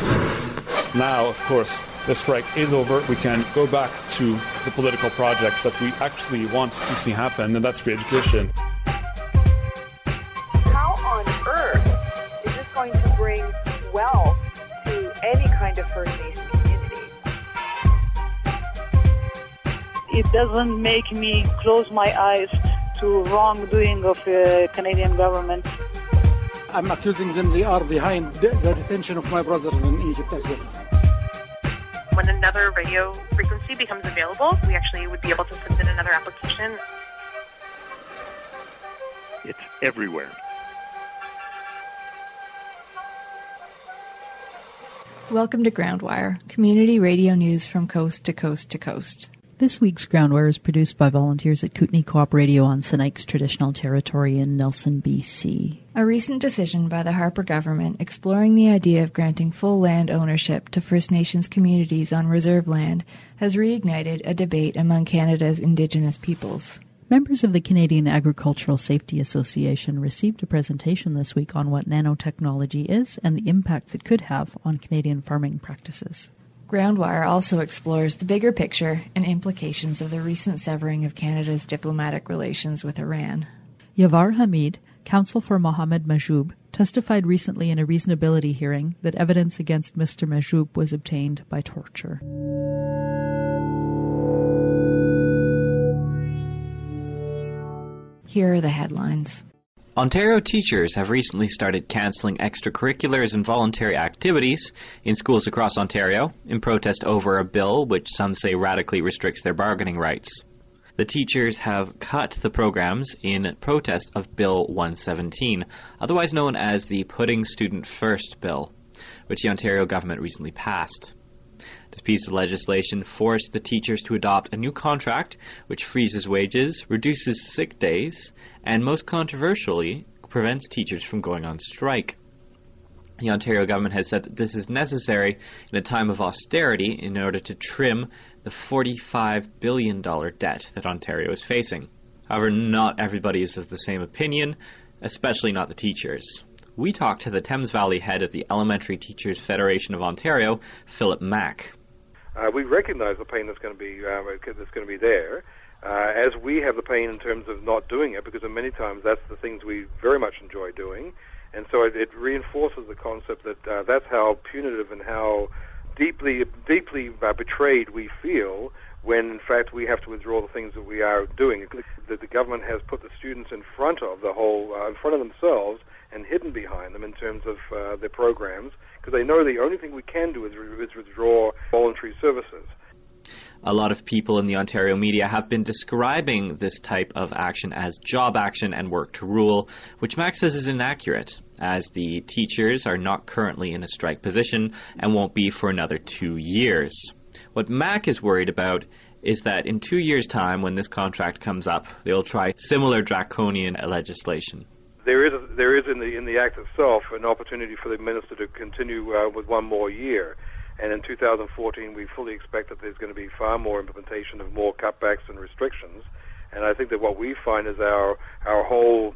Now, of course, the strike is over. We can go back to the political projects that we actually want to see happen, and that's free education. How on earth is this going to bring wealth to any kind of First Nation community? It doesn't make me close my eyes to wrongdoing of the Canadian government. I'm accusing them they are behind the detention of my brothers in Egypt as well. When another radio frequency becomes available, we actually would be able to submit another application. It's everywhere. Welcome to Groundwire, community radio news from coast to coast to coast. This week's Groundwire is produced by volunteers at Kootenai Co-op Radio on Sinaiic's traditional territory in Nelson, BC. A recent decision by the Harper government exploring the idea of granting full land ownership to First Nations communities on reserve land has reignited a debate among Canada's Indigenous peoples. Members of the Canadian Agricultural Safety Association received a presentation this week on what nanotechnology is and the impacts it could have on Canadian farming practices. Groundwire also explores the bigger picture and implications of the recent severing of Canada's diplomatic relations with Iran. Yavar Hamid, counsel for Mohamed Majoub, testified recently in a reasonability hearing that evidence against Mr. Majoub was obtained by torture. Here are the headlines. Ontario teachers have recently started cancelling extracurriculars and voluntary activities in schools across Ontario in protest over a bill which some say radically restricts their bargaining rights. The teachers have cut the programs in protest of Bill 117, otherwise known as the Putting Student First Bill, which the Ontario government recently passed. This piece of legislation forced the teachers to adopt a new contract which freezes wages, reduces sick days, and most controversially, prevents teachers from going on strike. The Ontario government has said that this is necessary in a time of austerity in order to trim the $45 billion debt that Ontario is facing. However, not everybody is of the same opinion, especially not the teachers. We talked to the Thames Valley head of the Elementary Teachers Federation of Ontario, Philip Mack. We recognize the pain that's going to be there, as we have the pain in terms of not doing it, because many times that's the things we very much enjoy doing, and so it reinforces the concept that that's how punitive and how deeply betrayed we feel when, in fact, we have to withdraw the things that we are doing. That the government has put the students in front of themselves and hidden behind them in terms of their programs, because they know the only thing we can do is withdraw voluntary services. A lot of people in the Ontario media have been describing this type of action as job action and work to rule, which Mack says is inaccurate, as the teachers are not currently in a strike position and won't be for another 2 years. What Mack is worried about is that in 2 years' time, when this contract comes up, they'll try similar draconian legislation. There is in the Act itself an opportunity for the minister to continue with 1 more year. And in 2014, we fully expect that there's going to be far more implementation of more cutbacks and restrictions. And I think that what we find is our whole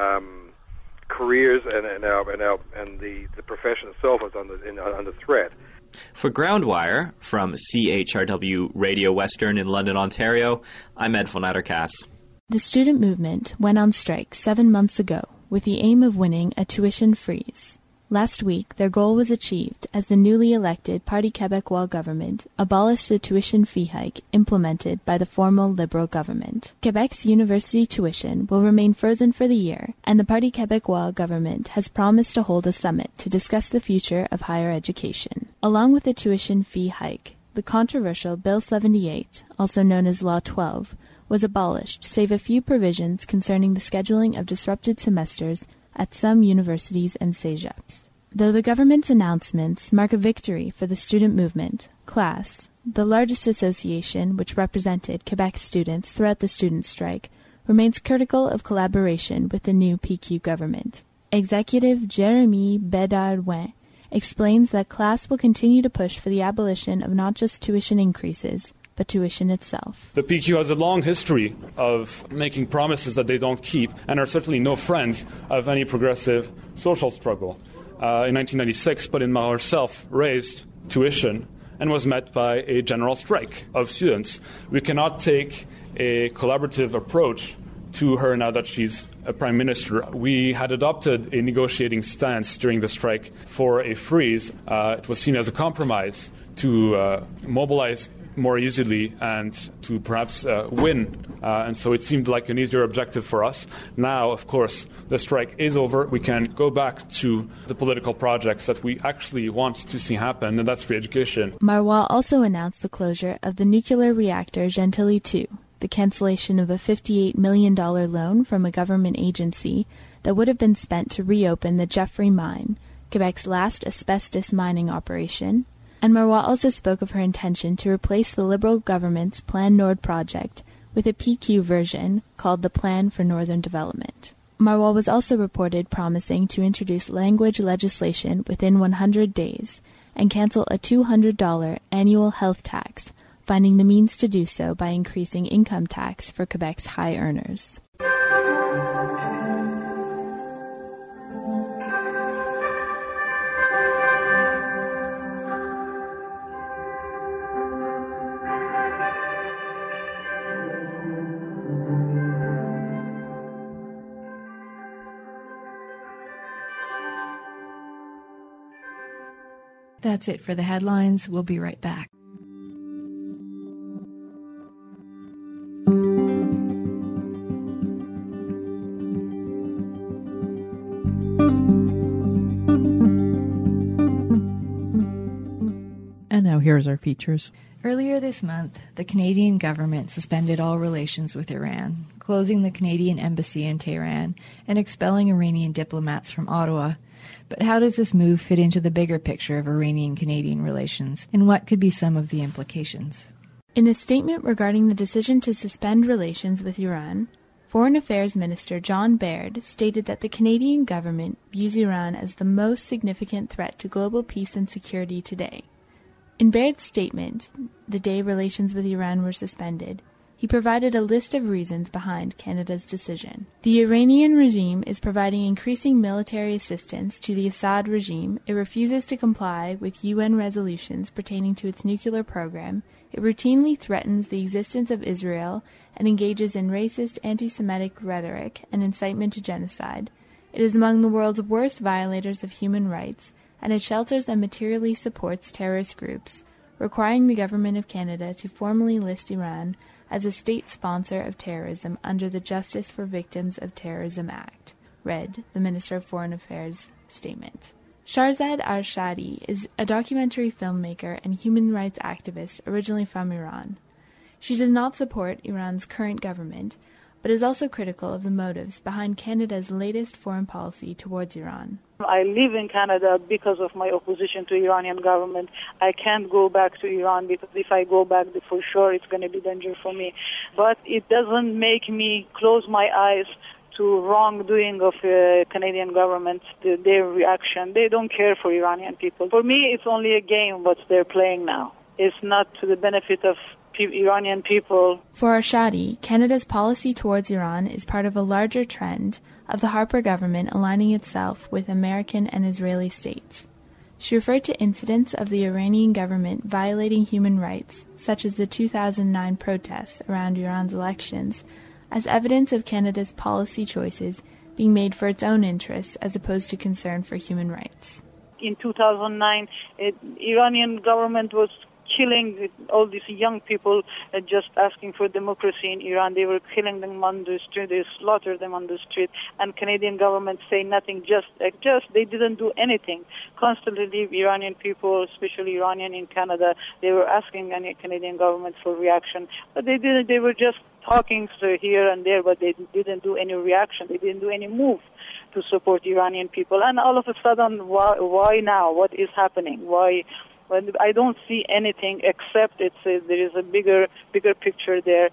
careers and the profession itself is under threat. For Groundwire, from CHRW Radio Western in London, Ontario, I'm Ed von Etterkaas. The student movement went on strike 7 months ago with the aim of winning a tuition freeze. Last week, their goal was achieved as the newly elected Parti Québécois government abolished the tuition fee hike implemented by the formal Liberal government. Quebec's university tuition will remain frozen for the year, and the Parti Québécois government has promised to hold a summit to discuss the future of higher education. Along with the tuition fee hike, the controversial Bill 78, also known as Law 12, was abolished, save a few provisions concerning the scheduling of disrupted semesters at some universities and cégeps. Though the government's announcements mark a victory for the student movement, CLAS, the largest association which represented Quebec students throughout the student strike, remains critical of collaboration with the new PQ government. Executive Jeremy Bédard-Ouin explains that CLAS will continue to push for the abolition of not just tuition increases, but tuition itself. The PQ has a long history of making promises that they don't keep and are certainly no friends of any progressive social struggle. in 1996, but Inma herself raised tuition and was met by a general strike of students. We cannot take a collaborative approach to her now that she's a prime minister. We had adopted a negotiating stance during the strike for a freeze. It was seen as a compromise to mobilize more easily and to perhaps win. And so it seemed like an easier objective for us. Now, of course, the strike is over. We can go back to the political projects that we actually want to see happen, and that's free education. Marwa also announced the closure of the nuclear reactor Gentilly II, the cancellation of a $58 million loan from a government agency that would have been spent to reopen the Jeffrey Mine, Quebec's last asbestos mining operation, and Marwa also spoke of her intention to replace the Liberal government's Plan Nord project with a PQ version called the Plan for Northern Development. Marwa was also reported promising to introduce language legislation within 100 days and cancel a $200 annual health tax, finding the means to do so by increasing income tax for Quebec's high earners. That's it for the headlines. We'll be right back. And now here's our features. Earlier this month, the Canadian government suspended all relations with Iran, closing the Canadian embassy in Tehran and expelling Iranian diplomats from Ottawa. But how does this move fit into the bigger picture of Iranian-Canadian relations, and what could be some of the implications? In a statement regarding the decision to suspend relations with Iran, Foreign Affairs Minister John Baird stated that the Canadian government views Iran as the most significant threat to global peace and security today. In Baird's statement, the day relations with Iran were suspended, he provided a list of reasons behind Canada's decision. The Iranian regime is providing increasing military assistance to the Assad regime. It refuses to comply with UN resolutions pertaining to its nuclear program. It routinely threatens the existence of Israel and engages in racist, anti-Semitic rhetoric and incitement to genocide. It is among the world's worst violators of human rights, and it shelters and materially supports terrorist groups, requiring the Government of Canada to formally list Iran as a state sponsor of terrorism under the Justice for Victims of Terrorism Act, read the Minister of Foreign Affairs statement. Shahrzad Arshadi is a documentary filmmaker and human rights activist originally from Iran. She does not support Iran's current government, but is also critical of the motives behind Canada's latest foreign policy towards Iran. I live in Canada because of my opposition to Iranian government. I can't go back to Iran because if I go back, for sure it's going to be danger for me. But it doesn't make me close my eyes to wrongdoing of Canadian government, their reaction. They don't care for Iranian people. For me, it's only a game what they're playing now. It's not to the benefit of Iranian people. For Arshadi, Canada's policy towards Iran is part of a larger trend of the Harper government aligning itself with American and Israeli states. She referred to incidents of the Iranian government violating human rights, such as the 2009 protests around Iran's elections, as evidence of Canada's policy choices being made for its own interests as opposed to concern for human rights. In 2009, Iranian government was killing all these young people just asking for democracy in Iran. They were killing them on the street, they slaughtered them on the street, and Canadian government say nothing, they didn't do anything. Constantly leave Iranian people, especially Iranian in Canada, they were asking any Canadian government for reaction, but they didn't. They were just talking here and there, but they didn't do any reaction, they didn't do any move to support Iranian people. And all of a sudden, why now? What is happening? Why? Well, I don't see anything except there is a bigger picture there.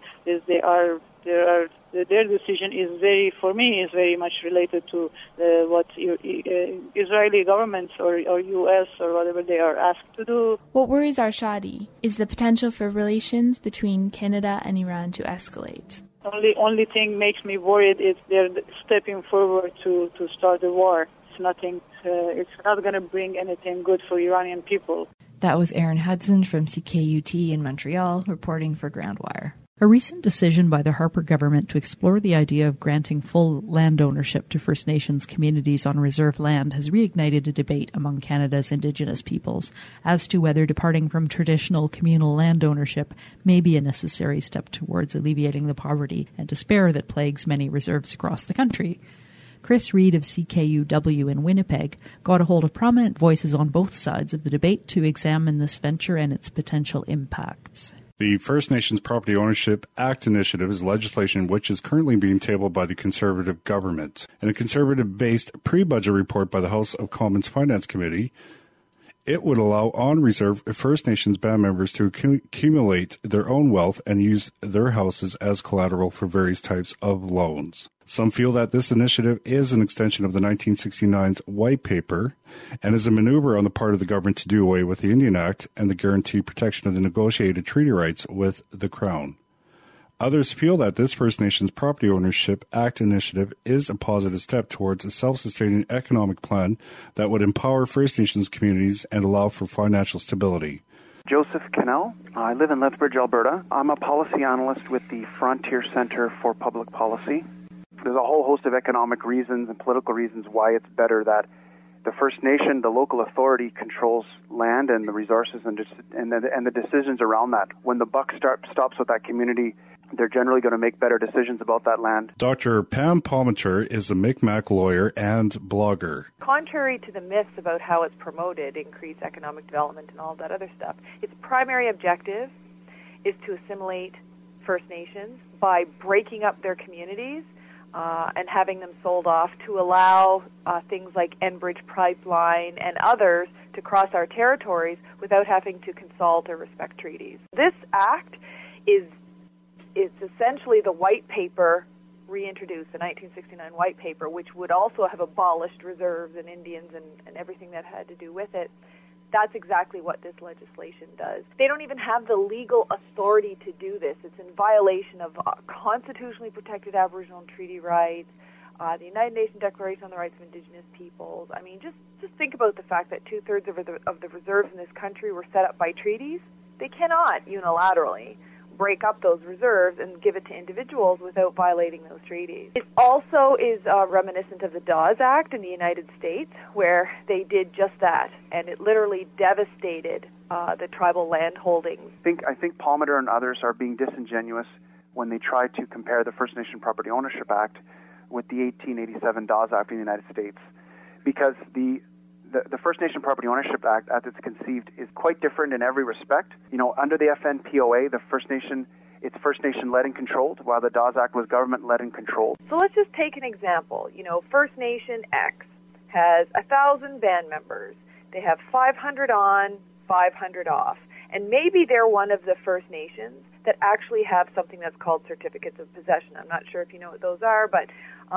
Their decision is very much related to what Israeli governments or U.S. or whatever they are asked to do. What worries Arshadi is the potential for relations between Canada and Iran to escalate. Only thing makes me worried is they're stepping forward to start a war. it's nothing. It's not going to bring anything good for Iranian people. That was Erin Hudson from CKUT in Montreal, reporting for Groundwire. A recent decision by the Harper government to explore the idea of granting full land ownership to First Nations communities on reserve land has reignited a debate among Canada's Indigenous peoples as to whether departing from traditional communal land ownership may be a necessary step towards alleviating the poverty and despair that plagues many reserves across the country. Chris Reed of CKUW in Winnipeg got a hold of prominent voices on both sides of the debate to examine this venture and its potential impacts. The First Nations Property Ownership Act initiative is legislation which is currently being tabled by the Conservative government. In a Conservative-based pre-budget report by the House of Commons Finance Committee, it would allow on-reserve First Nations band members to accumulate their own wealth and use their houses as collateral for various types of loans. Some feel that this initiative is an extension of the 1969's White Paper and is a maneuver on the part of the government to do away with the Indian Act and the guaranteed protection of the negotiated treaty rights with the Crown. Others feel that this First Nations Property Ownership Act initiative is a positive step towards a self-sustaining economic plan that would empower First Nations communities and allow for financial stability. Joseph Cannell. I live in Lethbridge, Alberta. I'm a policy analyst with the Frontier Centre for Public Policy. There's a whole host of economic reasons and political reasons why it's better that the First Nation, the local authority, controls land and the resources and the decisions around that. When the buck stops with that community, they're generally going to make better decisions about that land. Dr. Pam Palmater is a Mi'kmaq lawyer and blogger. Contrary to the myths about how it's promoted, increased economic development and all that other stuff, its primary objective is to assimilate First Nations by breaking up their communities and having them sold off to allow things like Enbridge Pipeline and others to cross our territories without having to consult or respect treaties. This act is essentially the White Paper reintroduced, the 1969 White Paper, which would also have abolished reserves and Indians and everything that had to do with it. That's exactly what this legislation does. They don't even have the legal authority to do this. It's in violation of constitutionally protected Aboriginal and treaty rights, the United Nations Declaration on the Rights of Indigenous Peoples. I mean, just think about the fact that two-thirds of the reserves in this country were set up by treaties. They cannot unilaterally break up those reserves and give it to individuals without violating those treaties. It also is reminiscent of the Dawes Act in the United States, where they did just that, and it literally devastated the tribal land holdings. I think Palmater and others are being disingenuous when they try to compare the First Nation Property Ownership Act with the 1887 Dawes Act in the United States, because the First Nation Property Ownership Act, as it's conceived, is quite different in every respect. You know, under the FNPOA, it's First Nation led and controlled, while the Dawes Act was government led and controlled. So let's just take an example. You know, First Nation X has 1,000 band members. They have 500 on, 500 off. And maybe they're one of the First Nations that actually have something that's called certificates of possession. I'm not sure if you know what those are, but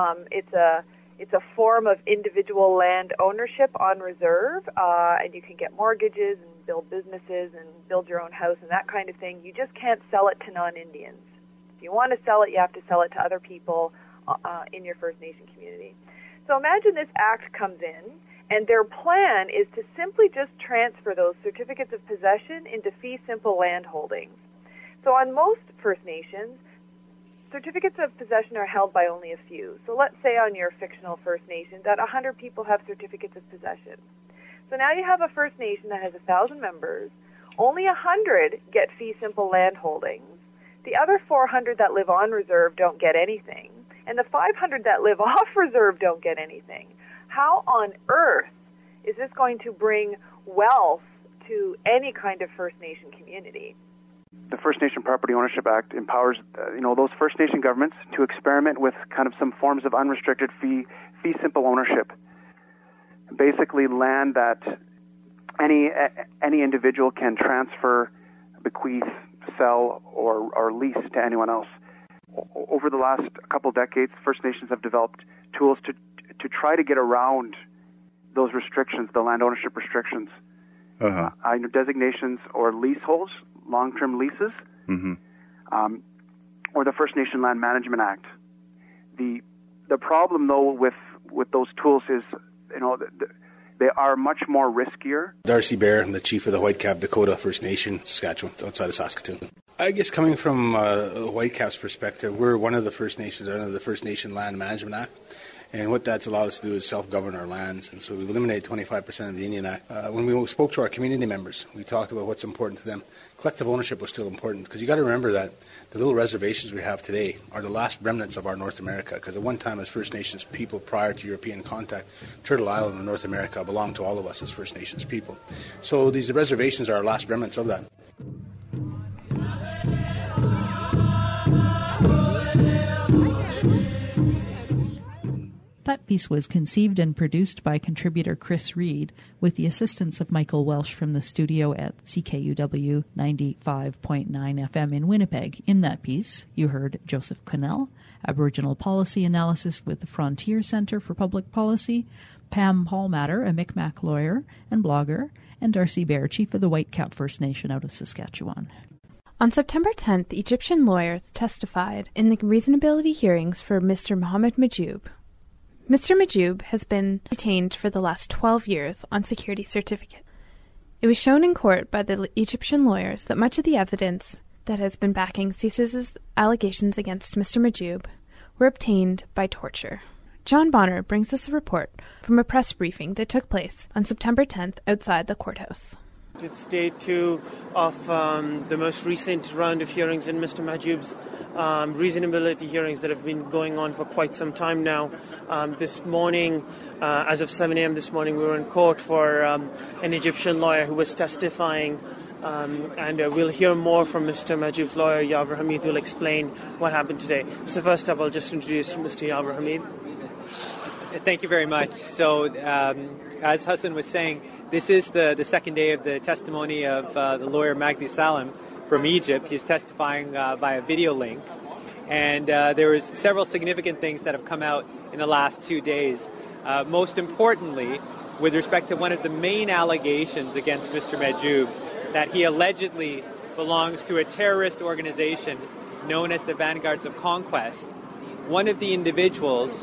it's a form of individual land ownership on reserve, and you can get mortgages and build businesses and build your own house and that kind of thing. You just can't sell it to non-Indians. If you want to sell it, you have to sell it to other people in your First Nation community. So imagine this act comes in, and their plan is to simply just transfer those certificates of possession into fee simple land holdings. So on most First Nations, certificates of possession are held by only a few. So let's say on your fictional First Nation that 100 people have certificates of possession. So now you have a First Nation that has 1,000 members. Only 100 get fee simple land holdings. The other 400 that live on reserve don't get anything. And the 500 that live off reserve don't get anything. How on earth is this going to bring wealth to any kind of First Nation community? The First Nation Property Ownership Act empowers, those First Nation governments to experiment with kind of some forms of unrestricted fee simple ownership. Basically, land that any individual can transfer, bequeath, sell, or lease to anyone else. Over the last couple decades, First Nations have developed tools to try to get around those restrictions, the land ownership restrictions. Either designations or leaseholds, long-term leases, or the First Nation Land Management Act. The problem, though, with those tools is they are much more riskier. Darcy Bear, I'm the chief of the Whitecap Dakota First Nation, Saskatchewan, outside of Saskatoon. I guess coming from Whitecap's perspective, we're one of the First Nations under the First Nation Land Management Act. And what that's allowed us to do is self-govern our lands. And so we've eliminated 25% of the Indian Act. When we spoke to our community members, we talked about what's important to them. Collective ownership was still important because you got to remember that the little reservations we have today are the last remnants of our North America. Because at one time as First Nations people prior to European contact, Turtle Island and North America belonged to all of us as First Nations people. So these reservations are our last remnants of that. That piece was conceived and produced by contributor Chris Reed with the assistance of Michael Welsh from the studio at CKUW 95.9 FM in Winnipeg. In that piece, you heard Joseph Connell, Aboriginal Policy Analysis with the Frontier Centre for Public Policy, Pam Paulmatter, a Micmac lawyer and blogger, and Darcy Bear, chief of the Whitecap First Nation out of Saskatchewan. On September 10th, Egyptian lawyers testified in the reasonability hearings for Mr. Mohamed Majoub. Mr. Majoub has been detained for the last 12 years on security certificate. It was shown in court by the Egyptian lawyers that much of the evidence that has been backing CSIS's allegations against Mr. Majoub were obtained by torture. John Bonner brings us a report from a press briefing that took place on September 10th outside the courthouse. It's day 2 of the most recent round of hearings in Mr. Majoub's reasonability hearings that have been going on for quite some time now. This morning, as of 7 a.m. this morning, we were in court for an Egyptian lawyer who was testifying, and we'll hear more from Mr. Majoub's lawyer, Yavr Hamid, who will explain what happened today. So first up, I'll just introduce Mr. Yavr Hamid. Thank you very much. So, as Hassan was saying, this is the second day of the testimony of the lawyer Magdi Salem from Egypt. He's testifying via video link. And there was several significant things that have come out in the last 2 days. Most importantly, with respect to one of the main allegations against Mr. Majoub, that he allegedly belongs to a terrorist organization known as the Vanguards of Conquest. One of the individuals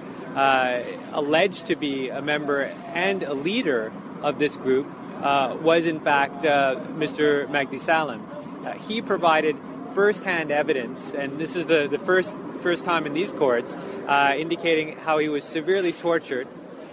alleged to be a member and a leader of this group was in fact Mr. Magdi Salem. He provided first-hand evidence, and this is the first time in these courts, indicating how he was severely tortured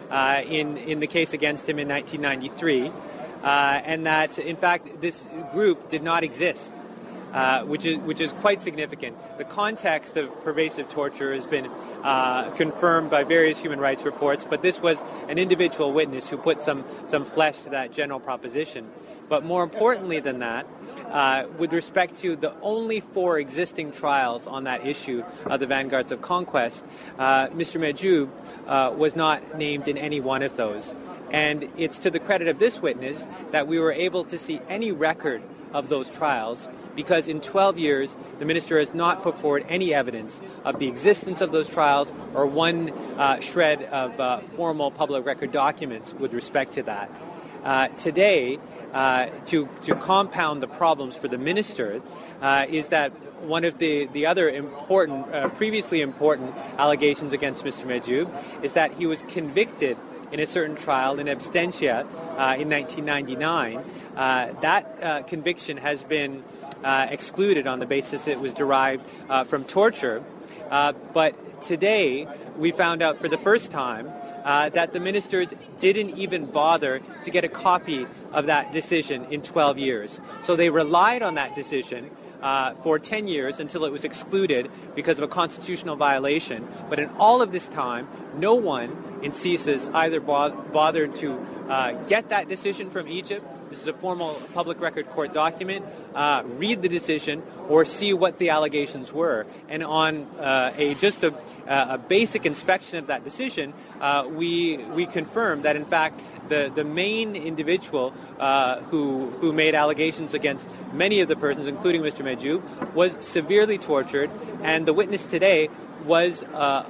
in the case against him in 1993, and that in fact this group did not exist, which is quite significant. The context of pervasive torture has been confirmed by various human rights reports, but this was an individual witness who put some flesh to that general proposition. But more importantly than that, with respect to the only 4 existing trials on that issue of the Vanguards of Conquest, Mr. Majoub was not named in any one of those. And it's to the credit of this witness that we were able to see any record of those trials, because in 12 years the minister has not put forward any evidence of the existence of those trials or one shred of formal public record documents with respect to that. Today, to compound the problems for the minister, is that one of the other important, previously important allegations against Mr. Majoub is that he was convicted in a certain trial in absentia in 1999. That conviction has been excluded on the basis it was derived from torture. But today we found out for the first time that the ministers didn't even bother to get a copy of that decision in 12 years. So they relied on that decision for 10 years until it was excluded because of a constitutional violation. But in all of this time, no one in CSIS either bothered to get that decision from Egypt. This is a formal public record court document. Read the decision or see what the allegations were. And on just a basic inspection of that decision, we confirmed that in fact the main individual who made allegations against many of the persons, including Mr. Majoub, was severely tortured, and the witness today was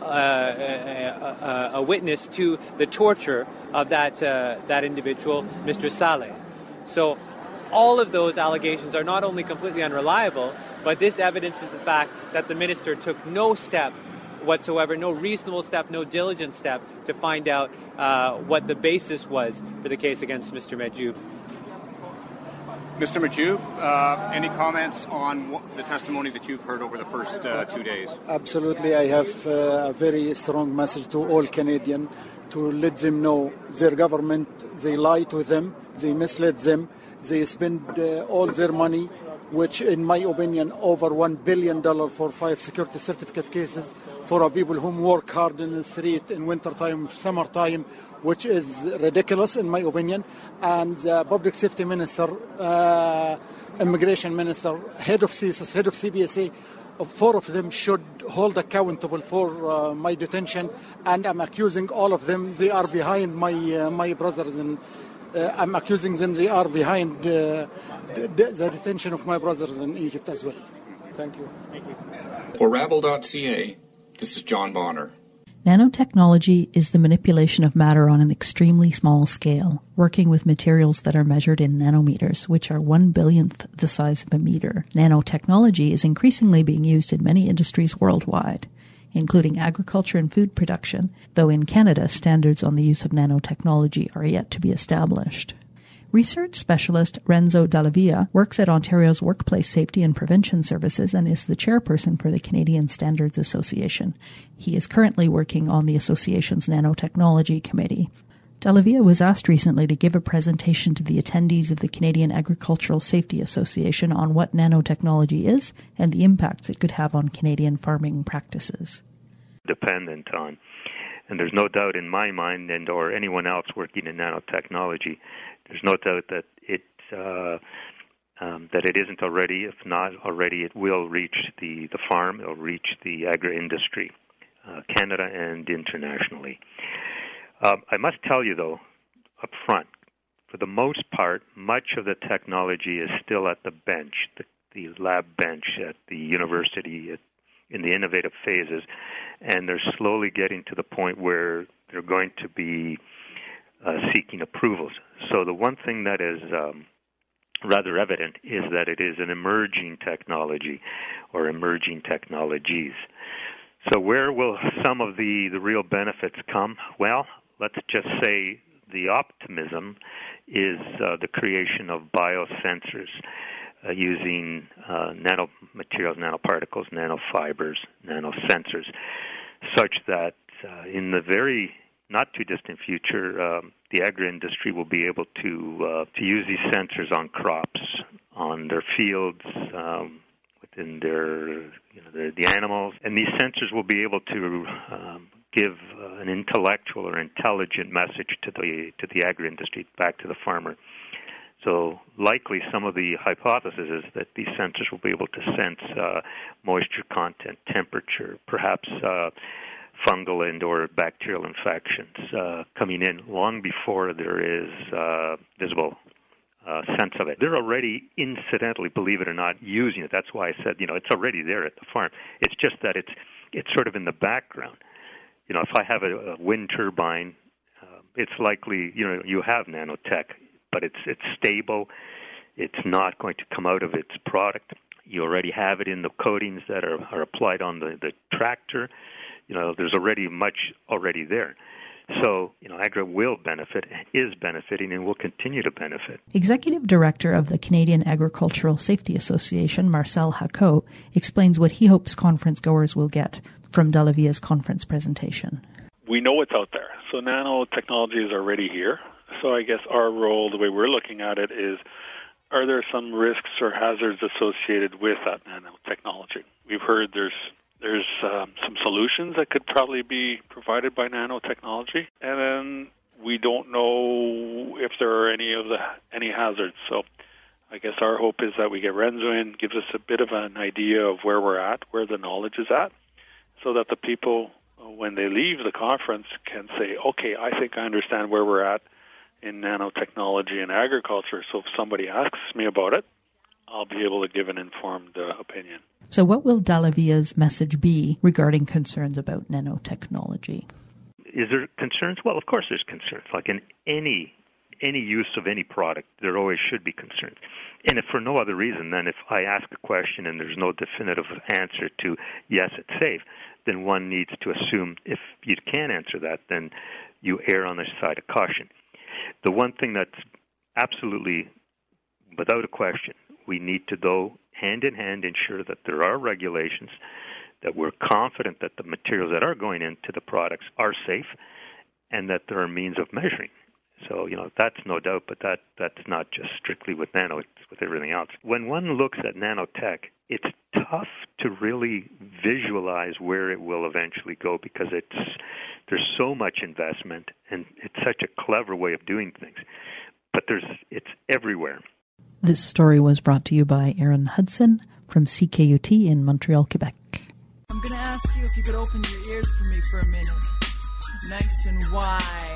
a witness to the torture of that individual, Mr. Saleh. So all of those allegations are not only completely unreliable, but this evidences the fact that the minister took no step whatsoever, no reasonable step, no diligent step to find out what the basis was for the case against Mr. Mahjoub. Mr. Mahjoub, any comments on the testimony that you've heard over the first 2 days? Absolutely. I have a very strong message to all Canadians to let them know their government, they lie to them, they misled them, they spend all their money, which in my opinion over $1 billion for 5 security certificate cases for people who work hard in the street in wintertime, summertime, which is ridiculous in my opinion. And public safety minister, immigration minister, head of CSIS, head of CBSA, 4 of them should hold accountable for my detention, and I'm accusing all of them. They are behind my brothers, and I'm accusing them they are behind the detention of my brothers in Egypt as well. Thank you. Thank you. For Rabble.ca, this is John Bonner. Nanotechnology is the manipulation of matter on an extremely small scale, working with materials that are measured in nanometers, which are 1/billionth the size of a meter. Nanotechnology is increasingly being used in many industries worldwide, including agriculture and food production, though in Canada, standards on the use of nanotechnology are yet to be established. Research specialist Renzo Dallavia works at Ontario's Workplace Safety and Prevention Services and is the chairperson for the Canadian Standards Association. He is currently working on the association's nanotechnology committee. Dallavia was asked recently to give a presentation to the attendees of the Canadian Agricultural Safety Association on what nanotechnology is and the impacts it could have on Canadian farming practices. Dependent on, and there's no doubt in my mind and or anyone else working in nanotechnology, there's no doubt that it isn't already. If not already, it will reach the farm. It'll reach the agri-industry, Canada and internationally. I must tell you, though, up front, for the most part, much of the technology is still at the bench, the lab bench at the university in the innovative phases, and they're slowly getting to the point where they're going to be seeking approvals. So the one thing that is rather evident is that it is an emerging technology or emerging technologies. So where will some of the real benefits come? Well, let's just say the optimism is the creation of biosensors using nanomaterials, nanoparticles, nanofibers, nanosensors, such that in the very not too distant future, the agri-industry will be able to use these sensors on crops, on their fields, within the animals, and these sensors will be able to give an intellectual or intelligent message to the agri-industry back to the farmer. So likely some of the hypothesis is that these sensors will be able to sense moisture content, temperature, perhaps fungal and or bacterial infections coming in long before there is visible sense of it. They're already incidentally, believe it or not, using it. That's why I said, it's already there at the farm. It's just that it's sort of in the background. If I have a wind turbine, it's likely, you have nanotech, but it's stable. It's not going to come out of its product. You already have it in the coatings that are applied on the tractor. There's already much already there. So, Agri will benefit, is benefiting, and will continue to benefit. Executive Director of the Canadian Agricultural Safety Association, Marcel Hacot, explains what he hopes conference goers will get from Dallavia's conference presentation. We know it's out there. So nanotechnology is already here. So I guess our role, the way we're looking at it, is are there some risks or hazards associated with that nanotechnology? We've heard there's some solutions that could probably be provided by nanotechnology, and then we don't know if there are any hazards. So I guess our hope is that we get Renzo in, gives us a bit of an idea of where we're at, where the knowledge is at, so that the people, when they leave the conference, can say, okay, I think I understand where we're at in nanotechnology and agriculture, so if somebody asks me about it, I'll be able to give an informed opinion. So what will Dallavia's message be regarding concerns about nanotechnology? Is there concerns? Well, of course there's concerns. Like in any use of any product, there always should be concerns. And if for no other reason than if I ask a question and there's no definitive answer to yes, it's safe, then one needs to assume if you can't answer that, then you err on the side of caution. The one thing that's absolutely, without a question, we need to, though, hand in hand, ensure that there are regulations, that we're confident that the materials that are going into the products are safe, and that there are means of measuring. So, that's no doubt, but that's not just strictly with nano, it's with everything else. When one looks at nanotech, it's tough to really visualize where it will eventually go because there's so much investment, and it's such a clever way of doing things. But it's everywhere. This story was brought to you by Aaron Hudson from CKUT in Montreal, Quebec. I'm going to ask you if you could open your ears for me for a minute. Nice and wide.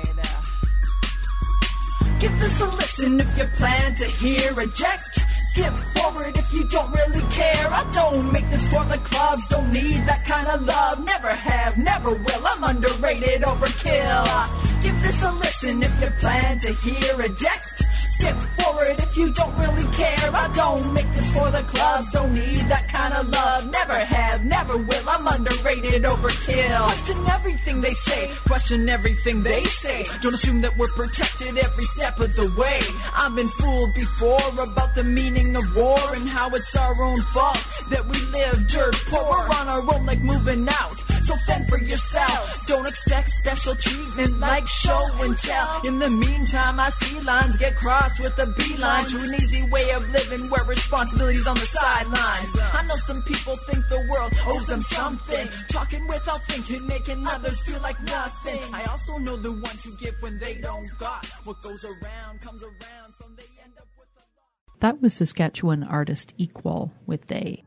Give this a listen if you plan to hear. Eject. Skip forward if you don't really care. I don't make this for the clubs. Don't need that kind of love. Never have, never will. I'm underrated, overkill. Give this a listen if you plan to hear. Eject. Skip forward if you don't really care. I don't make this for the clubs. Don't need that kind of love. Never have, never will. I'm underrated, overkill. Question everything they say. Question everything they say. Don't assume that we're protected every step of the way. I've been fooled before about the meaning of war and how it's our own fault that we live dirt poor. We're on our own like moving out. So fend for yourself. Don't expect special treatment like show and tell. In the meantime, I see lines get crossed with a beeline to an easy way of living where responsibility's on the sidelines. I know some people think the world owes them something. Talking without thinking, making others feel like nothing. I also know the ones who give when they don't got. What goes around comes around, so they end up with a lot. That was Saskatchewan artist Equal with They.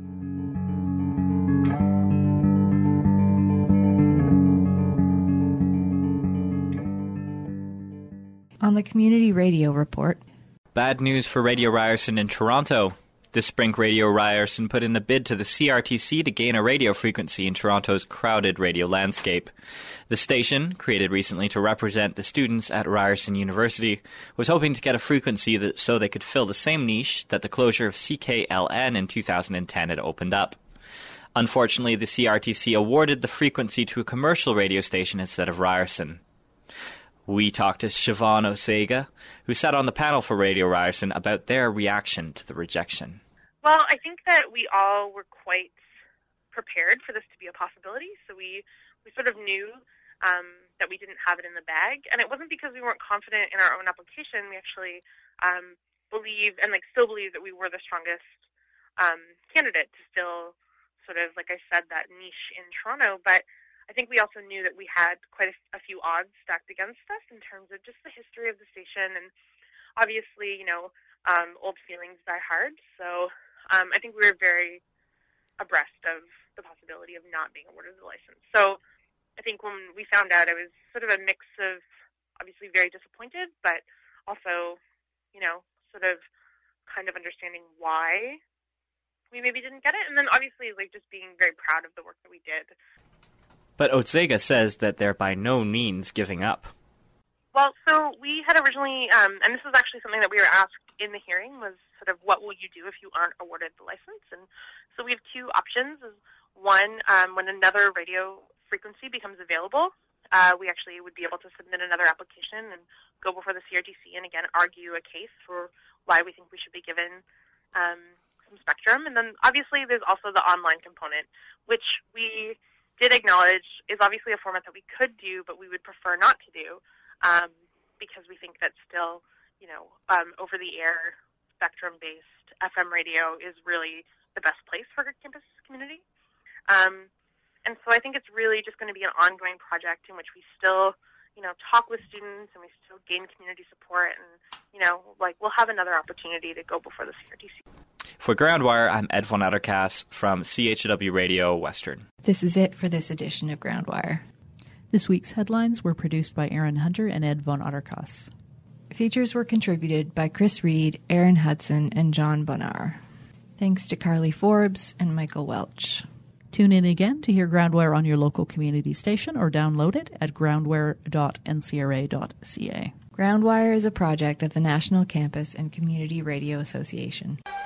On the Community Radio Report. Bad news for Radio Ryerson in Toronto. This spring, Radio Ryerson put in a bid to the CRTC to gain a radio frequency in Toronto's crowded radio landscape. The station, created recently to represent the students at Ryerson University, was hoping to get a frequency so they could fill the same niche that the closure of CKLN in 2010 had opened up. Unfortunately, the CRTC awarded the frequency to a commercial radio station instead of Ryerson. We talked to Siobhan Osega, who sat on the panel for Radio Ryerson, about their reaction to the rejection. Well, I think that we all were quite prepared for this to be a possibility, so we sort of knew that we didn't have it in the bag, and it wasn't because we weren't confident in our own application. We actually believe, and still believe, that we were the strongest candidate to still sort of, like I said, that niche in Toronto, but I think we also knew that we had quite a few odds stacked against us in terms of just the history of the station, and obviously, old feelings die hard. So I think we were very abreast of the possibility of not being awarded the license. So I think when we found out, it was sort of a mix of obviously very disappointed, but also, sort of kind of understanding why we maybe didn't get it, and then obviously just being very proud of the work that we did. But Otsega says that they're by no means giving up. Well, so we had originally, and this was actually something that we were asked in the hearing, was sort of what will you do if you aren't awarded the license? And so we have two options. One, when another radio frequency becomes available, we actually would be able to submit another application and go before the CRTC and, again, argue a case for why we think we should be given some spectrum. And then, obviously, there's also the online component, which we did acknowledge is obviously a format that we could do, but we would prefer not to do because we think that still, over-the-air, spectrum-based FM radio is really the best place for a campus community. And so I think it's really just going to be an ongoing project in which we still, talk with students and we still gain community support and, we'll have another opportunity to go before the CRTC. For Groundwire, I'm Ed Von Atterkas from CHW Radio Western. This is it for this edition of Groundwire. This week's headlines were produced by Aaron Hunter and Ed Von Atterkas. Features were contributed by Chris Reed, Aaron Hudson, and John Bonar. Thanks to Carly Forbes and Michael Welch. Tune in again to hear Groundwire on your local community station or download it at groundwire.ncra.ca. Groundwire is a project of the National Campus and Community Radio Association.